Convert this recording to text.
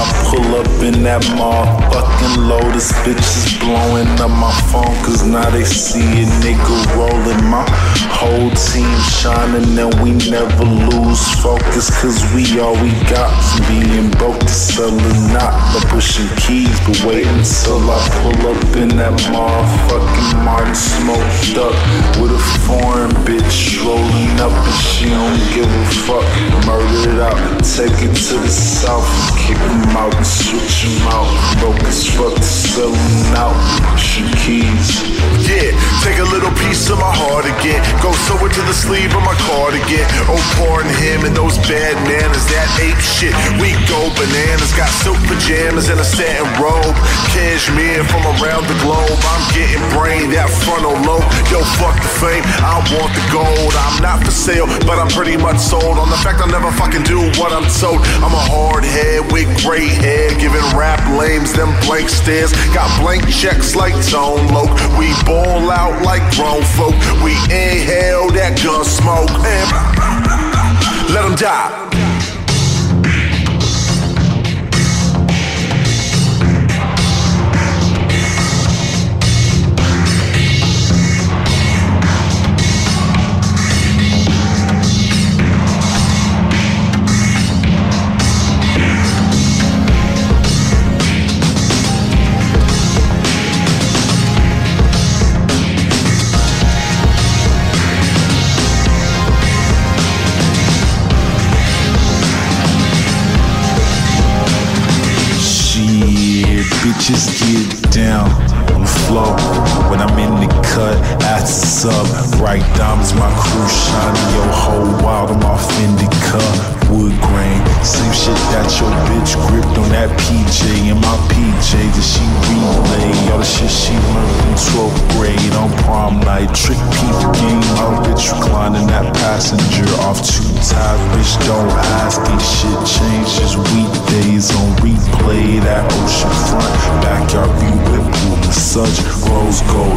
I pull up in that motherfucking Lotus. Bitches blowing up my phone, cause now they see a nigga rolling. My whole team shining and we never lose focus, cause we all we got from being broke to selling not but pushing keys, but wait until I pull up in that motherfucking Martin smoked up with a foreign bitch rolling up and she don't give a fuck. Murder it out, take it to the south, kick him out and switch him out. Broke as fuck to selling out, pushing keys. Yeah, take a little piece of my heart again, go sew it to the sleeve of my cardigan. Oh, pouring him and those bad manners, that ape shit. We go bananas, got silk pajamas and a satin robe, cashmere from around the globe. I'm getting brain, that frontal lobe. Yo, fuck the fame, I want the gold. I'm not for sale, but I'm pretty much sold on the fact I'll never fucking do what I'm told. I'm a hard head with gray hair, giving rap lames them blank stares. Got blank checks like Tone Loc. We ball out like grown folk. We inhale that gun smoke and let them die. Bitches get down on the floor when I'm in the cut, ass is up. Bright diamonds, my crew shining. Yo, whole wild on my Fendi cup. Wood grain, same shit that your bitch gripped on that PJ. And my PJ that she relay all the shit she learned in 12th grade on prom night. Trick peep game, my bitch reclining that passenger off too tired. Bitch, don't ask, this shit changes. Weekdays on replay, that ocean front backyard view with pool massage, rose gold